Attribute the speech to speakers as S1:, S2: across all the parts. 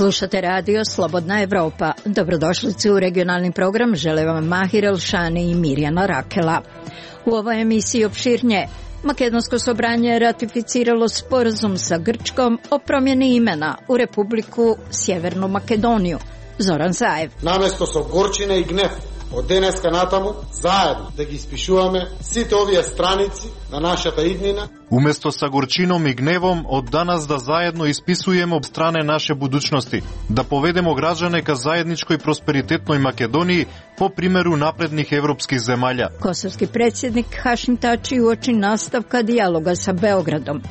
S1: Slušate radio Slobodna Evropa. Dobrodošlici u regionalni program, žele vam Mahir Elšani i Mirjana Rakela. U ovoj emisiji opširnije, Makedonsko sobranje je ratificiralo sporazum sa Grčkom o promjeni imena u Republiku Sjevernu Makedoniju. Zoran Zaev.
S2: Наместо со горчина и гнев од денеска натаму заедно да ги испишуваме сите овие страници на нашата иднина.
S3: Уместо sa горчином и гневом од данас да заедно исписуеме об стране наше будучности, да поведемо граđane ka заедничкој просперитетној Македонiji po primjeru naprednih evropskih zemalja.
S1: Kosovski predsjednik Hašim Tači uoči nastavka dijaloga sa Beogradom.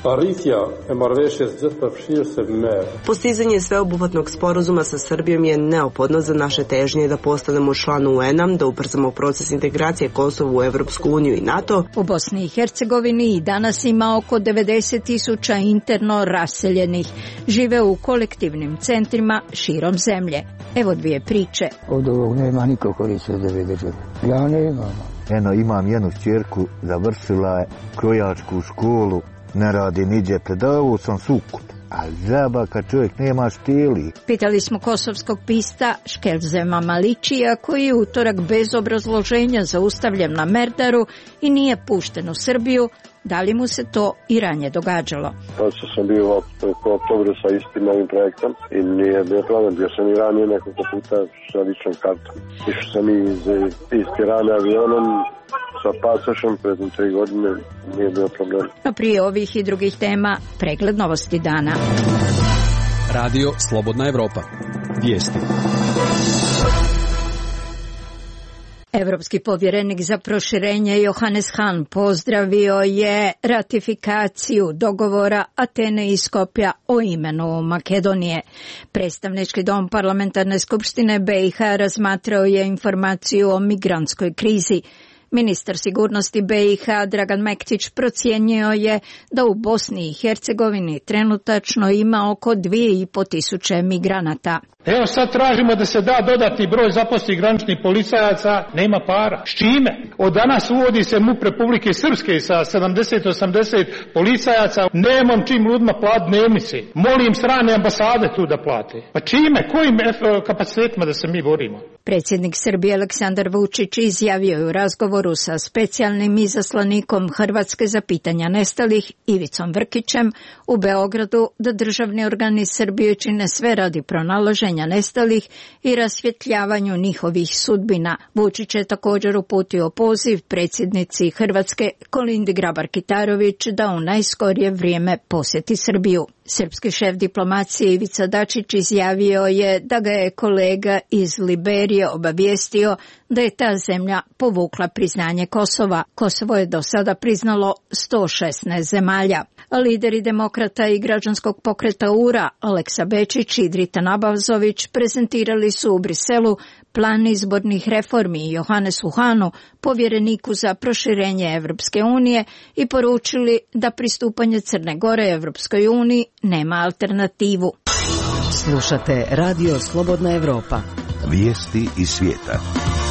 S4: Postizanje sveobuhvatnog sporazuma sa Srbijom je neophodno za naše težnje da postanemo član UN-a, da ubrzamo proces integracije Kosova u Evropsku uniju i NATO.
S1: U Bosni i Hercegovini i danas ima oko 90.000 interno raseljenih. Žive u kolektivnim centrima širom zemlje. Evo dvije priče.
S5: Od ovog nema niko koristio da bi državi. Ja nemam.
S6: Imam jednu čerku, završila je krojačku školu, ne radi niđe, predavao sam sukup. A žaba kad čovjek nema šteli.
S1: Pitali smo kosovskog pista Škelzema Maličija, koji je utorak bez obrazloženja zaustavljen na Merdaru i nije pušten u Srbiju. Da li mu se to i ranije događalo?
S7: Kao što sam bio preko oktobra sa istim ovim projektom i nije bio problem, bio sam i ranije nekoliko puta sa ličnom kartom. Išao sam iz Tirane avionom sa pasošom pred 3 godine, nije bio problem.
S1: A prije ovih i drugih tema, pregled novosti dana.
S8: Radio Slobodna Evropa. Vijesti.
S1: Evropski povjerenik za proširenje Johannes Hahn pozdravio je ratifikaciju dogovora Atene i Skopja o imenu Makedonije. Predstavnički dom parlamentarne skupštine BiH razmatrao je informaciju o migrantskoj krizi. Ministar sigurnosti BiH Dragan Mektić procijenio je da u Bosni i Hercegovini trenutačno ima oko 2.500 migranata.
S9: Evo sad tražimo da se da dodatni broj zaposlenih graničnih policajaca, nema para. S čime? Od danas uvodi se MUP Republike Srpske sa 70-80 policajaca. Nemam čim ljudima plati dnevnice. Molim strane ambasade tu da plate. Pa čime? Kojim kapacitetima da se mi borimo?
S1: Predsjednik Srbije Aleksandar Vučić izjavio je u razgovoru sa specijalnim izaslanikom Hrvatske za pitanja nestalih Ivicom Vrkićem u Beogradu da državni organi Srbije čine sve radi pronalaženja nestalih i rasvjetljavanju njihovih sudbina. Vučić je također uputio poziv predsjednici Hrvatske Kolindi Grabar-Kitarović da u najskorije vrijeme posjeti Srbiju. Srpski šef diplomacije Ivica Dačić izjavio je da ga je kolega iz Liberije obavijestio da je ta zemlja povukla priznanje Kosova. Kosovo je do sada priznalo 116 zemalja. Lideri demokrata i građanskog pokreta URA Aleksa Bečić i Drita Nabazović prezentirali su u Briselu plan izbornih reformi Johannesu Hahnu, povjereniku za proširenje Evropske unije, i poručili da pristupanje Crne Gore Evropskoj uniji nema alternativu.
S10: Slušate radio Slobodna Evropa.
S11: Vijesti iz svijeta.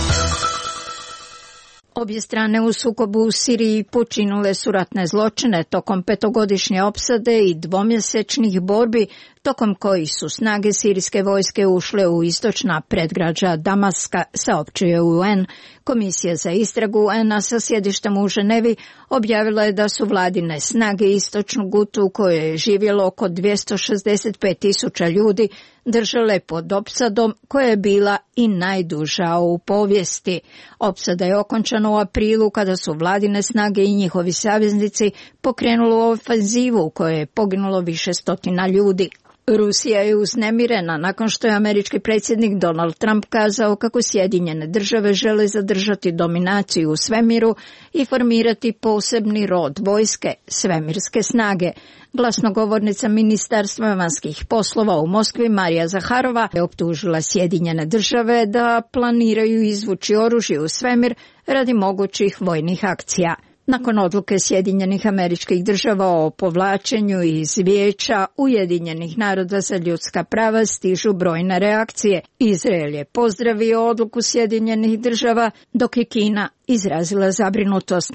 S1: Obje strane u sukobu u Siriji počinile su ratne zločine tokom 5-godišnje opsade i 2-mjesečnih borbi, tokom kojih su snage sirijske vojske ušle u istočna predgrađa Damaska, saopćuje UN. Komisija za istragu UN-a sa sjedištem u Ženevi objavila je da su vladine snage istočnu Gutu, u kojoj je živjelo oko 265.000 ljudi, držale pod opsadom koja je bila i najduža u povijesti. Opsada je okončana u aprilu kada su vladine snage i njihovi saveznici pokrenuli ofenzivu u kojoj je poginulo više stotina ljudi. Rusija je uznemirena nakon što je američki predsjednik Donald Trump kazao kako Sjedinjene države žele zadržati dominaciju u svemiru i formirati posebni rod vojske, svemirske snage. Glasnogovornica Ministarstva vanjskih poslova u Moskvi Marija Zaharova je optužila Sjedinjene države da planiraju izvući oružje u svemir radi mogućih vojnih akcija. Nakon odluke Sjedinjenih Američkih Država o povlačenju iz Vijeća Ujedinjenih naroda za ljudska prava stižu brojne reakcije. Izrael je pozdravio odluku Sjedinjenih Država, dok je Kina izrazila zabrinutost.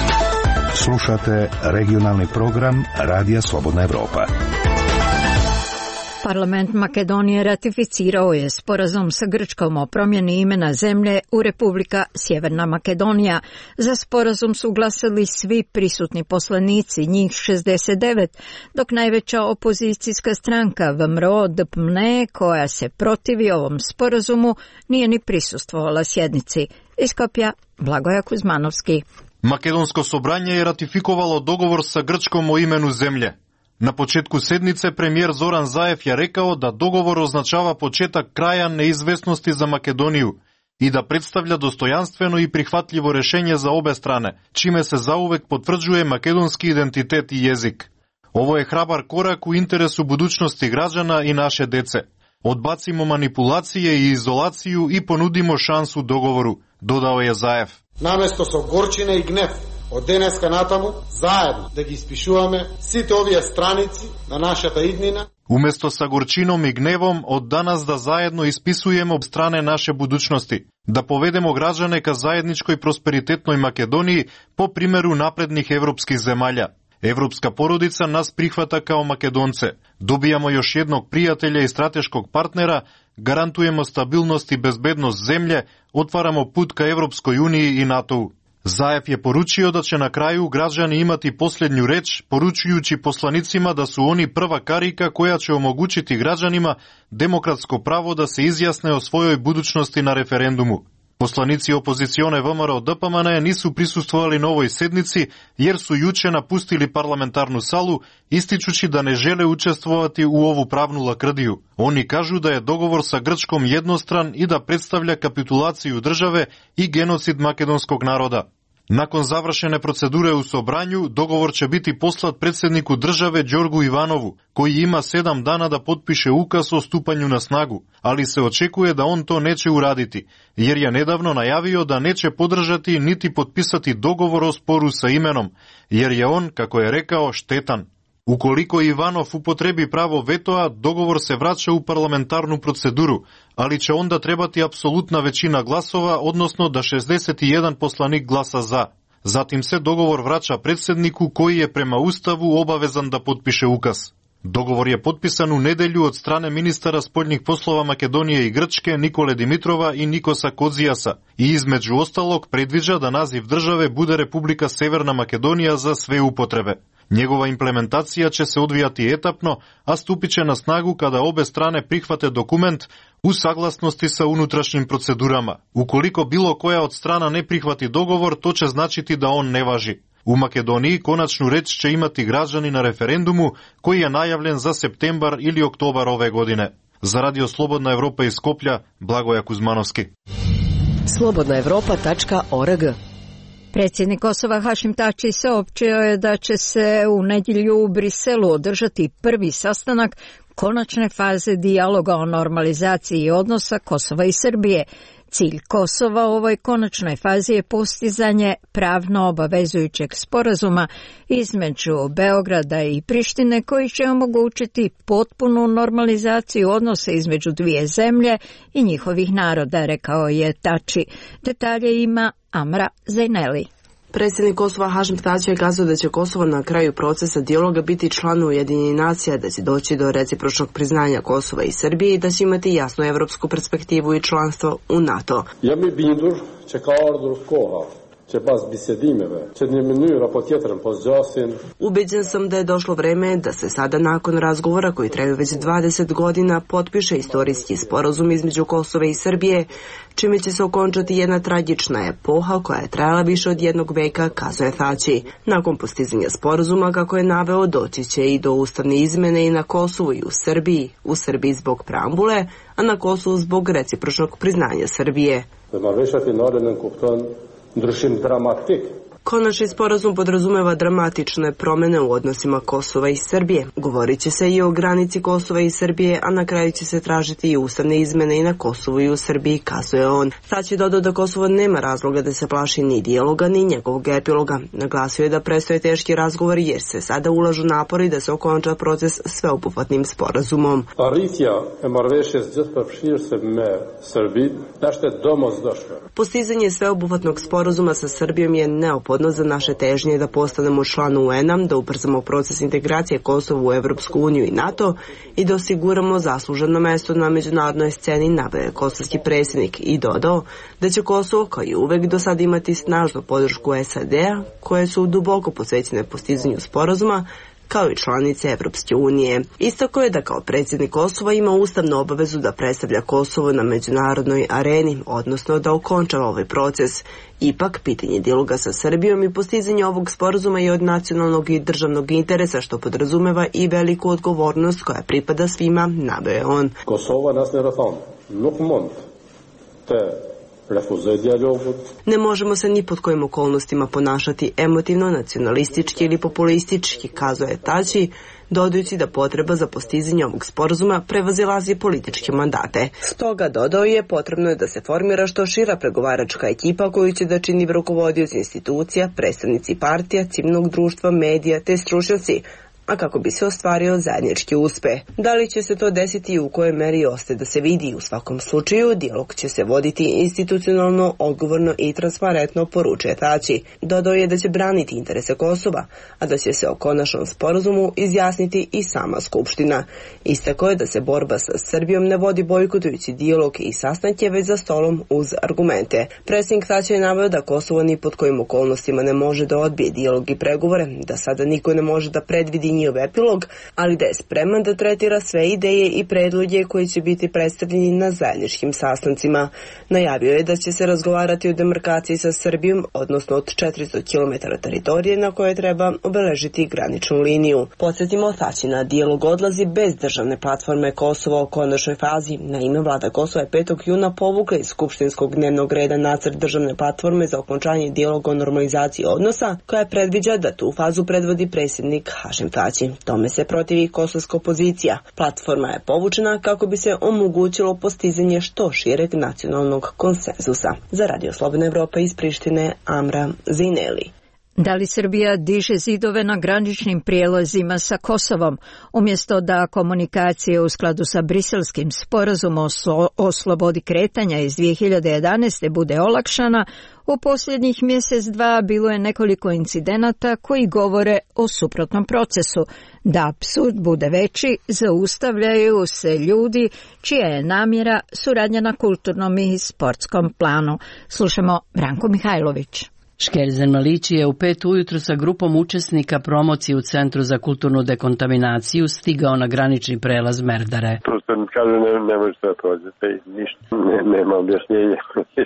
S11: Slušate regionalni program Radija Slobodna Evropa.
S1: Parlament Makedonije ratificirao je sporazum sa Grčkom o promjeni imena zemlje u Republika Sjeverna Makedonija. Za sporazum su glasali svi prisutni poslanici, njih 69, dok najveća opozicijska stranka VMRO DPMNE, koja se protivi ovom sporazumu, nije ni prisustvovala sjednici. Iz Skopja, Blagoja Kuzmanovski.
S3: Македонско собрање е ратификовало договор sa Грчком о имену земље. На почетку седнице премиер Зоран Заев ја рекао да договор означава почетак краја неизвестности за Македонију и да представља достојанствено и прихватливо решење за обе стране, чиме се заувек потврđuje македонски идентитет и језик. Ово е храбар корак у интересу будуćности граđana и наше деце. Одбацимо манипулације и изолацију и понудимо шансу договору, додао е Заев.
S2: Наместо со горчина и гнев од денеска натаму, заедно да ги испишуваме сите овие страници на нашата иднина.
S3: Уместо са горчином и гневом, од данас да заедно исписуеме об стране наше будуćности, да поведемо граđane ка заедничкој просперитетној Македонiji по примеру напредних европских земаља. Европска породица нас прихвата као македонце. Добијамо још едног пријателја и стратешког партнера, гарантуемо стабилност и безбедност земље, отварамо пут ка Европској Унiji и НАТО. Заев je poručio da će na kraju građani imati posljednju reč, poručujući poslanicima da su oni prva karika koja će omogućiti građanima demokratsko pravo da se izjasne o svojoj budućnosti na referendumu. Poslanici opozicione ВМРО ДПМН nisu prisustvovali na ovoj sednici jer su juče napustili parlamentarnu salu, ističući da ne žele učestvovati u ovu pravnu lakrdiju. Oni kažu da je dogovor sa Grčkom jednostran i da predstavlja kapitulaciju države i genocid makedonskog naroda. Nakon završene procedure u Собрању, договор će biti poslat predsjedniku države Đorgu Иванову, koji ima 7 dana da potpiše ukaz o stupanju na snagu, ali se očekuje da on to neće uraditi, jer je nedavno najavio da neće podržati niti potpisati dogovor o sporu sa imenom, jer je on, kako je rekao, štetan. Ukoliko Ivanov upotrebi pravo vetoa, dogovor se vraća u parlamentarnu proceduru, ali će onda trebati apsolutna većina glasova, odnosno da 61 poslanik glasa za. Zatim se dogovor vraća predsjedniku koji je prema Ustavu obavezan da potpiše ukaz. Dogovor je potpisan u nedelju od strane ministara spoljnih poslova Makedonije i Grčke Nikole Dimitrova i Nikosa Kozijasa i između ostalog predviđa da naziv države bude Republika Severna Makedonija za sve upotrebe. Njegova implementacija će se odvijati etapno, a stupit će na snagu kada obe strane prihvate dokument u saglasnosti sa unutrašnjim procedurama. Ukoliko bilo koja od strana ne prihvati dogovor, to će značiti da on ne važi. U Makedoniji konačnu reč će imati građani na referendumu koji je najavljen za septembar ili oktobar ove godine. Za Radio Slobodna Evropa iz Skoplja, Blagoja Kuzmanovski.
S10: slobodnaevropa.org.
S1: Predsjednik Kosova Hašim Tači saopćio je da će se u nedjelju u Briselu održati prvi sastanak konačne faze dijaloga o normalizaciji odnosa Kosova i Srbije. Cilj Kosova u ovoj konačnoj fazi je postizanje pravno obavezujućeg sporazuma između Beograda i Prištine koji će omogućiti potpunu normalizaciju odnosa između dvije zemlje i njihovih naroda, rekao je Tači. Detalje ima Amra Zajneli.
S4: Predsjednik Kosova Hašim Tači je kazao da će Kosovo na kraju procesa dijaloga biti član Ujedinjenih nacija, da će doći do recipročnog priznanja Kosova i Srbije i da će imati jasnu evropsku perspektivu i članstvo u NATO.
S12: Jam I bindur që ka ardhur koha që pas bisedimeve që në mënyrë apo tjetrën po zgjasin.
S4: Ubeđen sam da je došlo vreme da se sada nakon razgovora koji traju već 20 godina potpiše istorijski sporazum između Kosova i Srbije, čime će se okončati jedna tragična epoha koja je trajala više od jednog veka, kazuje Tači. Nakon postizanja sporazuma, kako je naveo, doći će i do ustavne izmene i na Kosovu i u Srbiji zbog preambule, a na Kosovu zbog recipročnog priznanja Srbije.
S12: Ndryshim dramatik.
S4: Konačni sporazum podrazumeva dramatične promjene u odnosima Kosova i Srbije. Govorit će se i o granici Kosova i Srbije, a na kraju će se tražiti i ustavne izmene i na Kosovu i u Srbiji, kazuje on. Tači dodao da Kosovo nema razloga da se plaši ni dijaloga ni njegovog epiloga. Naglasio je da predstoje teški razgovori jer se sada ulažu napori da se okonča proces sveobuhvatnim sporazumom.
S12: Arritja e marrëveshjes gjithëpërfshirëse me Serbinë është domosdoshme.
S4: Postizanje sveobuhvatnog sporazuma sa Srbijom je neophodno odgovornost za naše težnje da postanemo član UN-a, da ubrzamo proces integracije Kosova u Evropsku uniju i NATO i da osiguramo zasluženo mesto na međunarodnoj sceni, naveo je kosovski predsjednik i dodao da će Kosovo kao i uvek do sada imati snažnu podršku SAD-a koje su duboko posvećene postizanju sporazuma kao i članice Evropske unije. Istakao je da kao predsjednik Kosova ima ustavnu obavezu da predstavlja Kosovo na međunarodnoj areni, odnosno da okončava ovaj proces. Ipak, pitanje dijaloga sa Srbijom i postizanje ovog sporazuma je od nacionalnog i državnog interesa, što podrazumeva i veliku odgovornost koja pripada svima, naveo je on.
S12: Kosova nas ne rafam, nuk mund te
S4: ne možemo se ni pod kojim okolnostima ponašati emotivno, nacionalistički ili populistički, kazao je Tači, dodajući da potreba za postizanje ovog sporazuma prevazilazi političke mandate. Stoga, dodao je, potrebno je da se formira što šira pregovaračka ekipa koju će da čini rukovodioci institucija, predstavnici partija, civilnog društva, medija te stručnjaci, a kako bi se ostvario zajednički uspeh. Da li će se to desiti i u kojoj meri ostaje da se vidi, u svakom slučaju dijalog će se voditi institucionalno, odgovorno i transparentno, poručuje Tači. Dodao je da će braniti interese Kosova, a da će se o konačnom sporazumu izjasniti i sama Skupština. Istakao je da se borba sa Srbijom ne vodi bojkotujući dijalog i sastanke, već za stolom uz argumente. Predsjednik Tači je naveo da Kosovo ni pod kojim okolnostima ne može da odbije dijalog i pregovore, da sada niko ne može da predvidi njihov epilog, ali da je spreman da tretira sve ideje i predloge koji će biti predstavljeni na zajedničkim sastancima. Najavio je da će se razgovarati o demarkaciji sa Srbijom, odnosno od 400 km teritorije na koje treba obeležiti graničnu liniju. Podsjetimo, Tačina dijalog odlazi bez državne platforme Kosovo u konačnoj fazi. Naime, vlada Kosova je 5. juna povukla iz skupštinskog dnevnog reda nacrt državne platforme za okončanje dijaloga o normalizaciji odnosa, koja predviđa da tu fazu predvodi predsjednik Hašim Tači. Tome se protivi kosovska opozicija. Platforma je povučena kako bi se omogućilo postizanje što šireg nacionalnog konsenzusa. Za Radio Slobodna Evropa iz Prištine, Amra Zineli.
S1: Da li Srbija diže zidove na graničnim prijelazima sa Kosovom, umjesto da komunikacije u skladu sa briselskim sporazumom o slobodi kretanja iz 2011. bude olakšana, u posljednjih mjesec dva bilo je nekoliko incidenata koji govore o suprotnom procesu. Da apsurd bude veći, zaustavljaju se ljudi čija je namjera suradnja na kulturnom i sportskom planu. Slušamo Branko Mihajlović.
S13: Škerzen Malići je u 5 ujutru sa grupom učesnika promocije u Centru za kulturnu dekontaminaciju stigao na granični prelaz Merdare.
S7: Prosto mi kaže ne možete da prođete i ništa. Nema objašnjenja.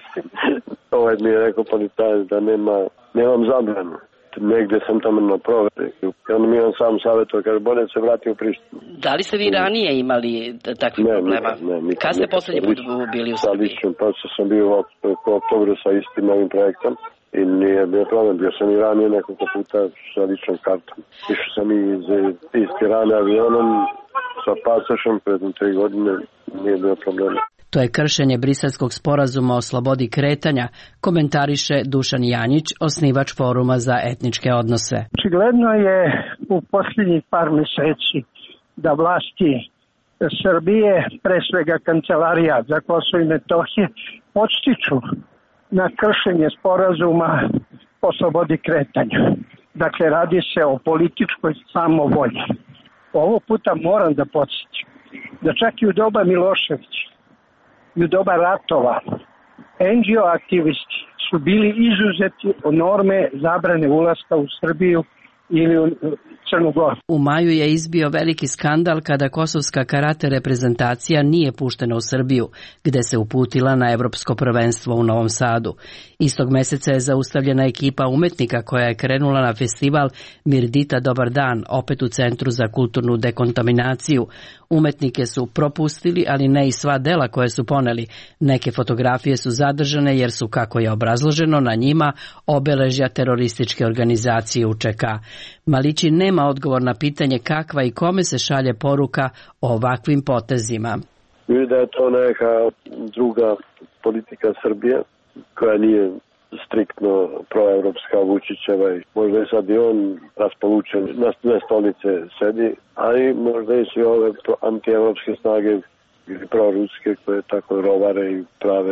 S7: Mi je rekao policajac da nemam zabranu. Negdje sam tamo na proveri. I onda mi je on sam savjetao, kaže, bolje se vrati u Prištinu.
S13: Da li ste vi ranije imali takvih problema?
S7: Ne.
S13: Kad ste posljednji put bili u Srbiji?
S7: Pa sam bio u oktobru sa istim novim projektom. I nije bio problem, bio sam i ranije nekoliko puta sa ličnom kartom. Išao sam iz Tirane avionom sa pasošom pred 3 godine, nije bio problema.
S13: To je kršenje briselskog sporazuma o slobodi kretanja, komentariše Dušan Janjić, osnivač Foruma za etničke odnose.
S14: Očigledno je u posljednjih par mjeseci da vlasti Srbije, pre svega Kancelarija za Kosovo i Metohije, podstiču na kršenje sporazuma o slobodi kretanja. Dakle, radi se o političkoj samovolji. Ovo puta moram da podsjetim da čak i u doba Miloševića i u doba ratova NGO aktivisti su bili izuzeti od norme zabrane ulaska u Srbiju ili u Crnu Goru.
S13: U maju je izbio veliki skandal kada kosovska karate reprezentacija nije puštena u Srbiju, gde se uputila na evropsko prvenstvo u Novom Sadu. Istog meseca je zaustavljena ekipa umetnika koja je krenula na festival Mirdita Dobar dan, opet u Centru za kulturnu dekontaminaciju. Umetnike su propustili, ali ne i sva dela koje su poneli. Neke fotografije su zadržane jer su, kako je obrazloženo, na njima obeležja terorističke organizacije UČK. Malići nema odgovor na pitanje kakva i kome se šalje poruka o ovakvim potezima.
S7: Vidim da je to neka druga politika Srbije koja nije striktno proevropska, Vučićeva i možda je sad i on raspolučen na dve stolice sedi, ali možda i svi ove antievropske snage ili proruske koje tako rovare i prave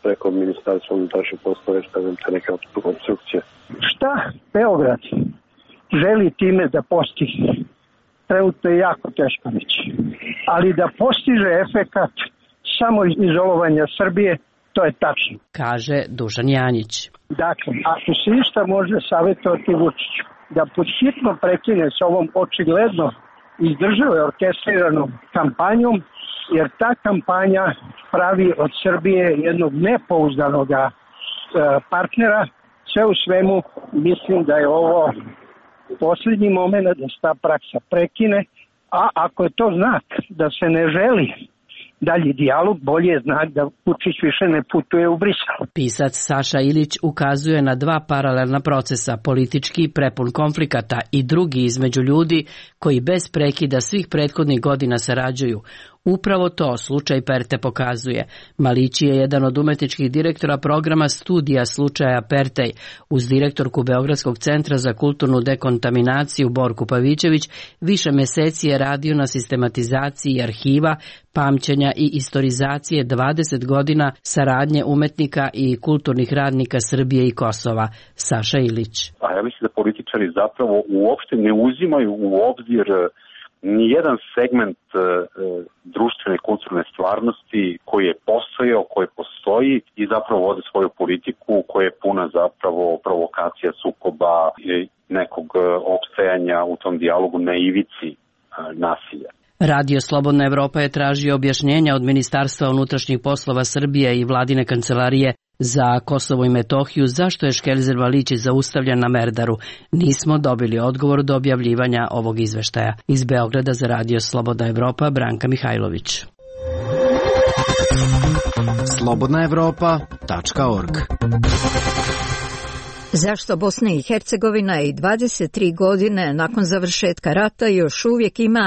S7: preko Ministarstva unutrašnjih poslova stavim te neke obstrukcije.
S14: Šta Beograd želi time da postigne? Trenutno je jako teško reći. Ali da postiže efekat samo izolovanja Srbije, to je tačno.
S13: Kaže Dušan Janjić.
S14: Dakle, ako se išta može savjetovati Vučiću, da podhitno prekine s ovom očigledno iz države orkestriranom kampanjom, jer ta kampanja pravi od Srbije jednog nepouzdanog partnera. Sve u svemu mislim da je ovo posljednji moment da se ta praksa prekine, a ako je to znak da se ne želi dalji dijalog, bolje je znak da Vučić više ne putuje u Brisel.
S13: Pisac Saša Ilić ukazuje na dva paralelna procesa, politički prepun konflikata i drugi između ljudi koji bez prekida svih prethodnih godina sarađuju. Upravo to slučaj Perte pokazuje. Malići je jedan od umetničkih direktora programa studija slučaja Pertej. Uz direktorku Beogradskog centra za kulturnu dekontaminaciju Borku Pavićević više meseci je radio na sistematizaciji arhiva, pamćenja i istorizacije 20 godina saradnje umetnika i kulturnih radnika Srbije i Kosova. Saša Ilić.
S15: A ja mislim da političari zapravo uopšte ne uzimaju u obzir nijedan segment društvene kulturne stvarnosti koji je postojao, koji postoji i zapravo vode svoju politiku koja je puna zapravo provokacija, sukoba i nekog opstajanja u tom dijalogu na ivici nasilja.
S13: Radio Slobodna Evropa je tražio objašnjenja od Ministarstva unutrašnjih poslova Srbije i vladine kancelarije za Kosovo i Metohiju zašto je Škelzer Valići zaustavljen na Merdaru. Nismo dobili odgovor do objavljivanja ovog izveštaja. Iz Beograda za Radio Slobodna Evropa, Branka Mihajlović.
S8: slobodnaevropa.org.
S1: Zašto Bosna i Hercegovina i 23 godine nakon završetka rata još uvijek ima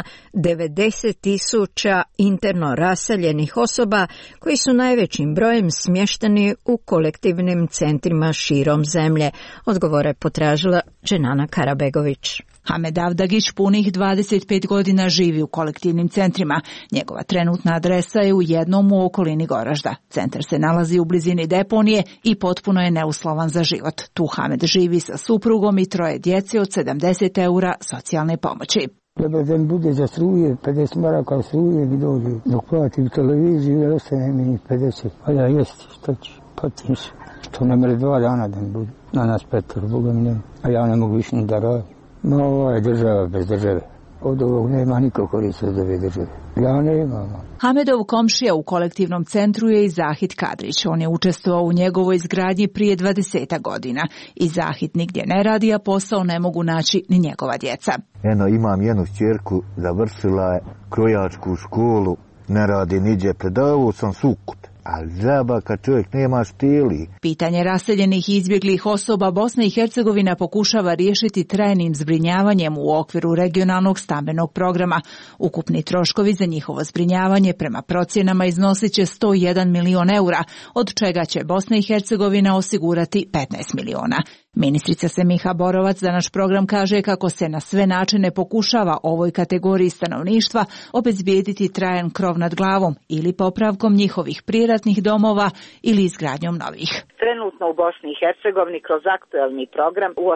S1: 90.000 interno raseljenih osoba koji su najvećim brojem smješteni u kolektivnim centrima širom zemlje? Odgovore potražila Dženana Karabegović.
S16: Hamed Avdagić punih 25 godina živi u kolektivnim centrima. Njegova trenutna adresa je u jednom u okolini Goražda. Centar se nalazi u blizini deponije i potpuno je neuslovan za život. Tu Hamed živi sa suprugom i 3 djece od 70 eura socijalne pomoći.
S5: Treba da mi bude za struje, 50 maraka struje mi dođe. Dok platim televiziju, jer ostane mi 50. Pa ja jesti, što ću, patim se. To ne mere 2 dana da mi bude. Na nas 5, Boga mi nema. A ja ne mogu više ni da radim. No, ovo je država bez države. Od ovog nema niko koristi od ove države. Ja nemam.
S16: Hamedov komšija u kolektivnom centru je i Zahid Kadrić. On je učestvovao u njegovoj izgradnji prije 20 godina. I Zahid nigdje ne radi, a posao ne mogu naći ni njegova djeca.
S6: Imam jednu ćerku, završila je krojačku školu, ne radi niđe, predavao sam sukup. A džaba kad čovjek nema štili.
S16: Pitanje raseljenih i izbjeglih osoba Bosna i Hercegovina pokušava riješiti trajnim zbrinjavanjem u okviru regionalnog stambenog programa. Ukupni troškovi za njihovo zbrinjavanje prema procjenama iznosit će 101 milion eura, od čega će Bosna i Hercegovina osigurati 15 miliona. Ministrica Semiha Borovac za naš program kaže kako se na sve načine pokušava ovoj kategoriji stanovništva obezbijediti trajan krov nad glavom ili popravkom njihovih prijeratnih domova ili izgradnjom novih.
S17: Trenutno u Bosni i Hercegovini kroz aktuelni program u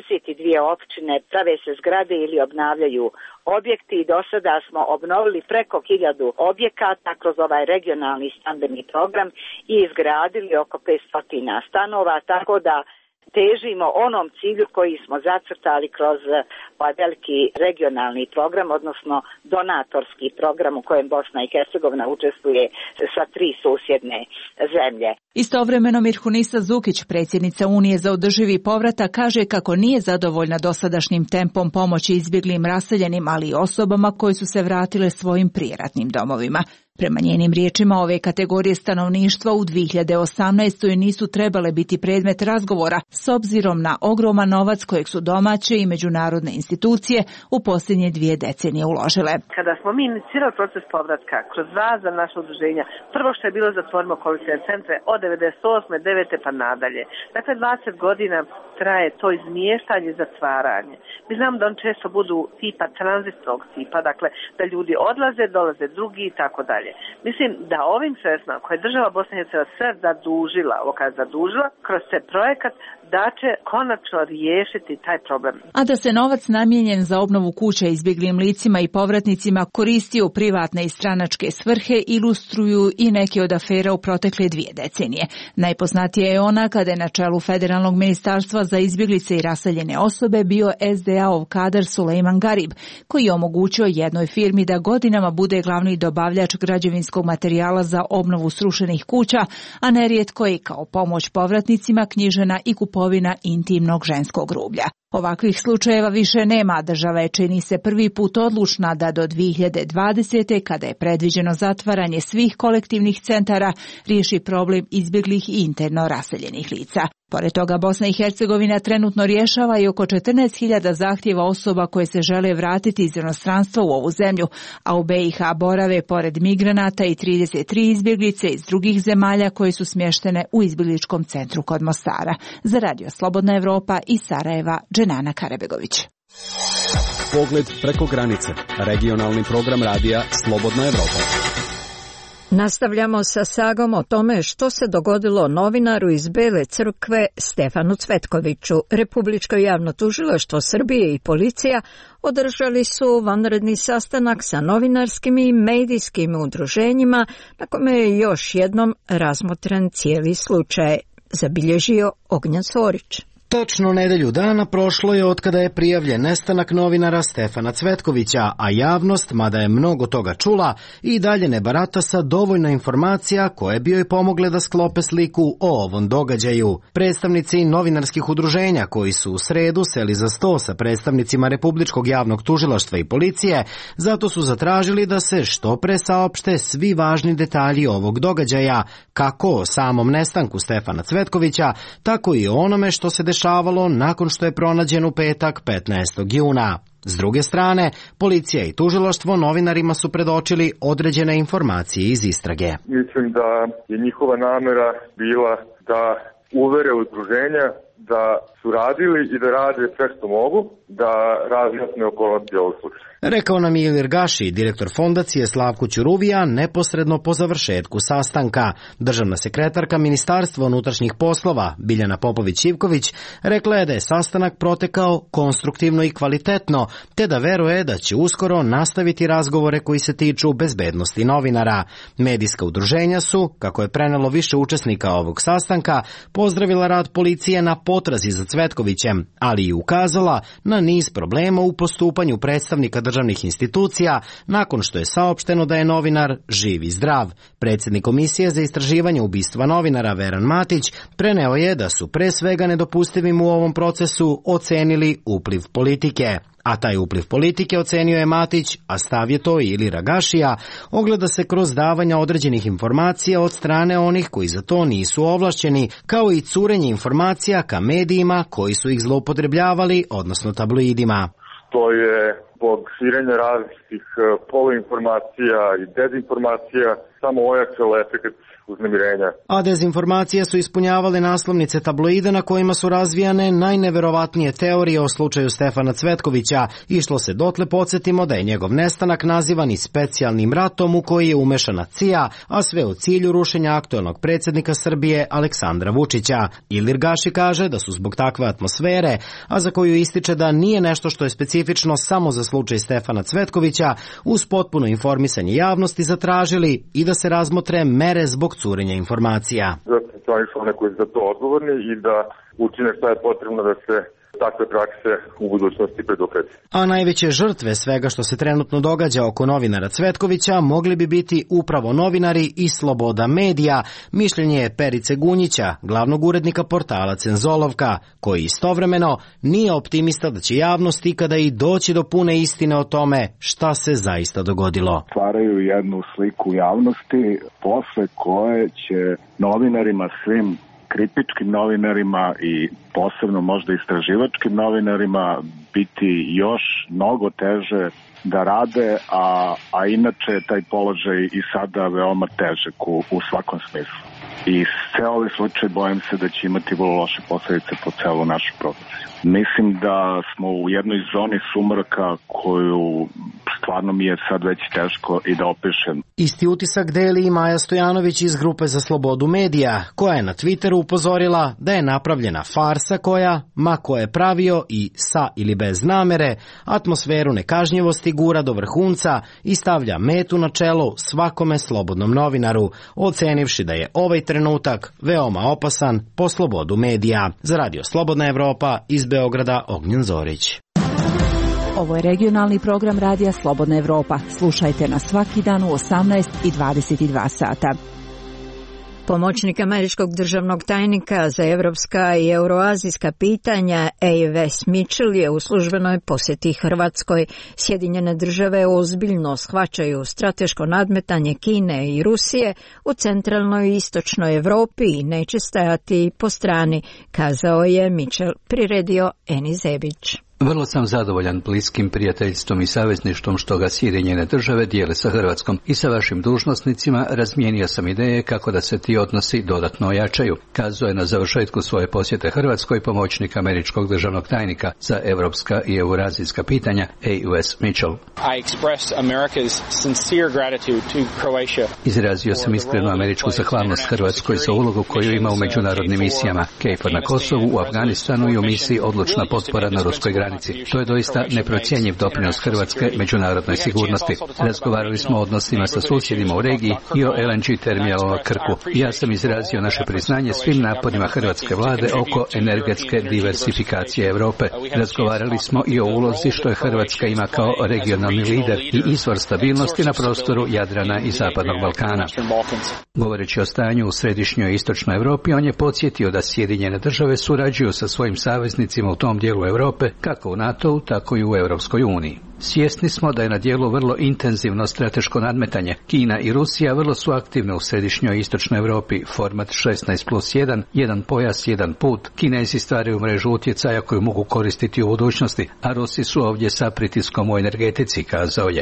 S17: 82 općine prave se zgrade ili obnavljaju objekti i do sada smo obnovili preko 1000 objekata kroz ovaj regionalni stambeni program i izgradili oko 500 stanova, tako da težimo onom cilju koji smo zacrtali kroz ovaj veliki regionalni program, odnosno donatorski program u kojem Bosna i Hercegovina učestvuje sa 3 susjedne zemlje.
S16: Istovremeno Mirhunisa Zukić, predsjednica Unije za održivi povratak, kaže kako nije zadovoljna dosadašnjim tempom pomoći izbjeglim raseljenim, ali i osobama koje su se vratile svojim prijeratnim domovima. Prema njenim riječima, ove kategorije stanovništva u 2018. nisu trebale biti predmet razgovora s obzirom na ogroman novac kojeg su domaće i međunarodne institucije u posljednje 2 decenije uložile.
S18: Kada smo mi inicirali proces povratka kroz razna naša udruženja, prvo što je bilo zatvorimo kolektivne centre od 98. 9. pa nadalje. Dakle, 20 godina traje to izmještanje, zatvaranje. Mi znamo da on često budu tipa tranzitnog tipa, dakle da ljudi odlaze, dolaze drugi i tako dalje. Mislim da ovim sredstvima koje je država Bosne i Hercegovine sve zadužila, kroz se projekat da će konačno riješiti taj problem.
S16: A da se novac namijenjen za obnovu kuća izbjeglim licima i povratnicima koristio u privatne i stranačke svrhe ilustruju i neke od afera u protekle 2 decenije. Najpoznatija je ona kada je na čelu Federalnog ministarstva za izbjeglice i raseljene osobe bio SDA-ov kadar Sulejman Garib, koji je omogućio jednoj firmi da godinama bude glavni dobavljač građevinskog materijala za obnovu srušenih kuća, a nerijetko je kao pomoć povratnicima knjižena i kupovina intimnog ženskog rublja. Ovakvih slučajeva više nema, država je čini se prvi put odlučna da do 2020. kada je predviđeno zatvaranje svih kolektivnih centara, riješi problem izbjeglih i interno raseljenih lica. Pored toga, Bosna i Hercegovina trenutno rješava i oko 14.000 zahtjeva osoba koje se žele vratiti iz inostranstva u ovu zemlju, a u BiH borave pored migranata i 33 izbjeglice iz drugih zemalja koje su smještene u izbjegličkom centru kod Mostara. Za Radio Slobodna Evropa iz Sarajeva, Dženana Karabegović.
S8: Pogled preko granice. Regionalni program radija Slobodna Evropa.
S1: Nastavljamo sa sagom o tome što se dogodilo novinaru iz Bele crkve Stefanu Cvetkoviću. Republičko javno tužilaštvo Srbije i policija održali su vanredni sastanak sa novinarskim i medijskim udruženjima na kome je još jednom razmotren cijeli slučaj, zabilježio Ognjen Sorić.
S19: Točno nedelju dana prošlo je od kada je prijavljen nestanak novinara Stefana Cvetkovića, a javnost, mada je mnogo toga čula, i dalje ne barata sa dovoljno informacija koje bi joj pomogle da sklope sliku o ovom događaju. Predstavnici novinarskih udruženja koji su u sredu seli za sto sa predstavnicima Republičkog javnog tužilaštva i policije, zato su zatražili da se što pre saopšte svi važni detalji ovog događaja, kako o samom nestanku Stefana Cvetkovića, tako i o onome što se dešavalo nakon što je pronađen u petak 15. juna. S druge strane, policija i tužilaštvo novinarima su predočili određene informacije iz istrage.
S20: Mislim da je njihova namera bila da uvere udruženja da su radili i da rade sve što mogu, da razjasne okolnosti ovog slučaja.
S19: Rekao nam je Ilir Gaši, direktor fondacije Slavko Ćuruvija, neposredno po završetku sastanka. Državna sekretarka Ministarstva unutrašnjih poslova, Biljana Popović-Ivković, rekla je da je sastanak protekao konstruktivno i kvalitetno, te da veruje da će uskoro nastaviti razgovore koji se tiču bezbednosti novinara. Medijska udruženja su, kako je prenelo više učesnika ovog sastanka, pozdravila rad policije na potrazi za Cvetkovićem, ali i ukazala na niz problema u postupanju predstavnika državnih institucija nakon što je saopšteno da je novinar živ i zdrav. Predsjednik Komisije za istraživanje ubistva novinara Veran Matić preneo je da su pre svega nedopustivim u ovom procesu ocenili upliv politike. A taj upliv politike ocenio je Matić, a stav je to i Ilira Gašija, ogleda se kroz davanja određenih informacija od strane onih koji za to nisu ovlašćeni, kao i curenje informacija ka medijima koji su ih zloupotrebljavali, odnosno tabloidima.
S20: To je zbog širenja različitih poluinformacija i dezinformacija samo ojačalo efekt uznemirenja.
S19: A dezinformacije su ispunjavale naslovnice tabloida na kojima su razvijane najneverovatnije teorije o slučaju Stefana Cvetkovića. Išlo se dotle, podsjetimo, da je njegov nestanak nazivan i specijalnim ratom u koji je umešana CIA, a sve u cilju rušenja aktuelnog predsjednika Srbije Aleksandra Vučića. Ilir Gaši kaže da su zbog takve atmosfere, a za koju ističe da nije nešto što je specifično samo za slučaj Stefana Cvetkovića, uz potpuno informisanje javnosti zatražili i da se razmotre mere zbog curenja informacija.
S20: Zato oni koji su za to odgovorni i da učine šta je potrebno da se takve prakse u budućnosti predupredi.
S19: A najveće žrtve svega što se trenutno događa oko novinara Cvetkovića mogli bi biti upravo novinari i sloboda medija, mišljenje je Perice Gunjića, glavnog urednika portala Cenzolovka, koji istovremeno nije optimista da će javnost ikada i doći do pune istine o tome šta se zaista dogodilo.
S21: Stvaraju jednu sliku javnosti posle koje će novinarima, svim kritičkim novinarima i posebno možda istraživačkim novinarima biti još mnogo teže da rade, a inače taj položaj i sada veoma težak u svakom smislu. i sve ovaj slučaj bojim se da će imati vrlo loše posledice po celu našu profesiju. Mislim da smo u jednoj zoni sumraka koju stvarno mi je sad već teško i da opišem.
S19: Isti utisak deli i Maja Stojanović iz Grupe za slobodu medija, koja je na Twitteru upozorila da je napravljena farsa koja, ma ko je pravio i sa ili bez namere, atmosferu nekažnjivosti gura do vrhunca i stavlja metu na čelo svakome slobodnom novinaru, ocenivši da je ovaj trenutak veoma opasan po slobodu medija. Za Radio Slobodna Evropa iz Beograda Ognjen Zorić.
S16: Ovo je regionalni program Radija Slobodna Evropa. Slušajte nas svaki dan u 18 i 22 sata.
S1: Pomoćnik američkog državnog tajnika za evropska i euroazijska pitanja A.V.S. Mitchell je u službenoj posjeti Hrvatskoj. Sjedinjene države ozbiljno shvaćaju strateško nadmetanje Kine i Rusije u centralnoj i istočnoj Evropi i neće stajati po strani, kazao je Mitchell, priredio Eni Zebić.
S9: Vrlo sam zadovoljan bliskim prijateljstvom i savezništvom što ga Sjedinjene države dijele sa Hrvatskom i sa vašim dužnosnicima razmijenio sam ideje kako da se ti odnosi dodatno ojačaju, kazao je na završetku svoje posjete Hrvatskoj pomoćnik američkog državnog tajnika za evropska i eurazijska pitanja A.V.S. Mitchell. Izrazio sam iskrenu američku zahvalnost Hrvatskoj za ulogu koju ima u međunarodnim misijama KFOR na Kosovu, u Afganistanu i u misiji Odlučna potpora na ruskoj granici. To je doista neprocjenjiv doprinos Hrvatske međunarodnoj sigurnosti. Razgovarali smo o odnosima sa susjedima u regiji i o LNG terminalu na Krku. Ja sam izrazio naše priznanje svim naporima hrvatske vlade oko energetske diversifikacije Europe. Razgovarali smo i o ulozi što je Hrvatska ima kao regionalni lider i izvor stabilnosti na prostoru Jadrana i Zapadnog Balkana. Govoreći o stanju u središnjoj i istočnoj Europi, on je podsjetio da Sjedinjene države surađuju sa svojim saveznicima u tom dijelu Europe, kako u NATO-u, tako i u Europskoj uniji. Svjesni smo da je na dijelu vrlo intenzivno strateško nadmetanje. Kina i Rusija vrlo su aktivne u središnjoj i istočnoj Europi, format 16+1, jedan pojas, jedan put. Kinezi stvaraju mrežu utjecaja koju mogu koristiti u budućnosti, a Rusi su ovdje sa pritiskom u energetici, kazao je.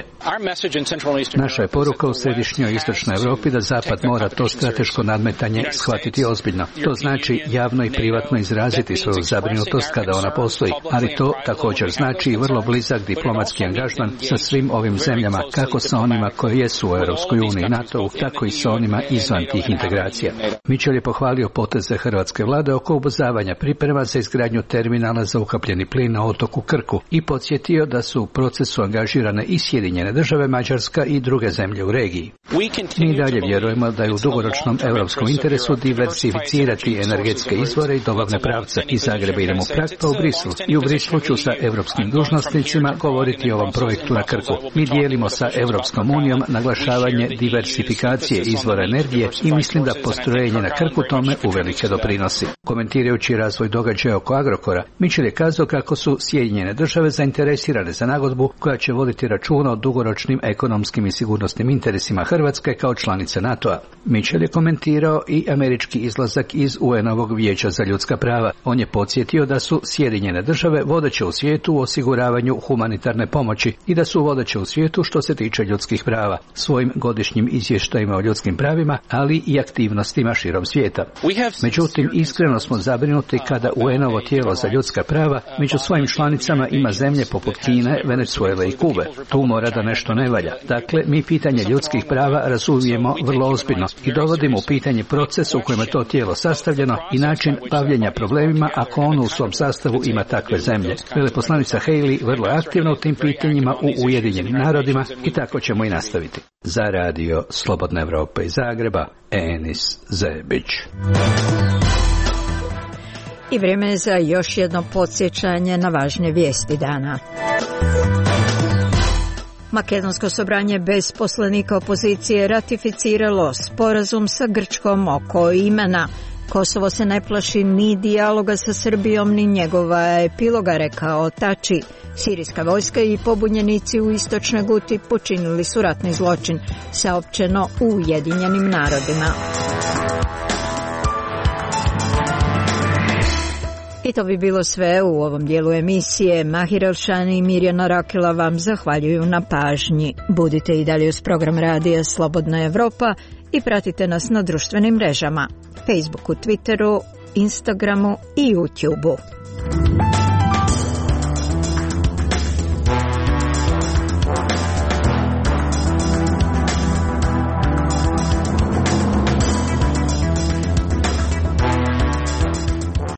S9: Naša je poruka u središnjoj i istočnoj Europi da Zapad mora to strateško nadmetanje shvatiti ozbiljno. To znači javno i privatno izraziti svoju zabrinutost kada ona postoji, ali to također znači i vrlo blizak diplomatski angažman sa svim ovim zemljama, kako sa onima koje jesu u Europskoj uniji i NATO-u, tako i sa onima izvan tih integracija. Mitchell je pohvalio poteze hrvatske vlade oko ubrzavanja priprema za izgradnju terminala za ukapljeni plin na otoku Krku i podsjetio da su u procesu angažirane i Sjedinjene države, Mađarska i druge zemlje u regiji. Mi dalje vjerujemo da je u dugoročnom europskom interesu diversificirati energetske izvore i dobavne pravce. Iz Zagreba idemo u Prag pa u Brisel i u Briselu ću sa europskim dužnosnicima govoriti o ovom projektu na Krku. Mi dijelimo sa Europskom unijom naglašavanje diversifikacije izvora energije i mislim da postrojenje na Krku tome uvelike doprinosi. Komentirajući razvoj događaja oko Agrokora, Mitchell je kazao kako su Sjedinjene države zainteresirane za nagodbu koja će voditi računa o dugoročnim ekonomskim i sigurnosnim interesima Hrvatske kao članice NATO-a. Mitchell je komentirao i američki izlazak iz UN-ovog vijeća za ljudska prava. On je podsjetio da su Sjedinjene države vodeće u svijetu u osiguravanju humanitarne pomoći i da su vodeće u svijetu što se tiče ljudskih prava, svojim godišnjim izvještajima o ljudskim pravima, ali i aktivnostima širom svijeta. Međutim, iskreno smo zabrinuti kada UN-ovo tijelo za ljudska prava među svojim članicama ima zemlje poput Kine, Venezuele i Kube. Tu mora da nešto ne valja. Dakle, mi pitanje ljudskih prava razumijemo vrlo ozbiljno i dovodimo u pitanje proces u kojem je to tijelo sastavljeno i način bavljenja problemima ako ono u svom sastavu ima takve zemlje. Veleposlanica Haley vrlo je aktivna u tim pitanjima u Ujedinjenim narodima i tako ćemo i nastaviti. Za Radio Slobodna Evropa iz Zagreba, Enis Zebić.
S1: I vrijeme je za još jedno podsjećanje na važne vijesti dana. Makedonsko sobranje bez poslanika opozicije ratificiralo sporazum sa Grčkom oko imena. Kosovo se ne plaši ni dijaloga sa Srbijom, ni njegova epiloga, rekao Tači. Sirijska vojska i pobunjenici u istočnoj Guti počinili su ratni zločin, saopćeno u Ujedinjenim narodima. I to bi bilo sve u ovom dijelu emisije. Mahir Elšani i Mirjana Rakela vam zahvaljuju na pažnji. Budite i dalje uz program Radija Slobodna Evropa i pratite nas na društvenim mrežama, Facebooku, Twitteru, Instagramu i YouTubeu.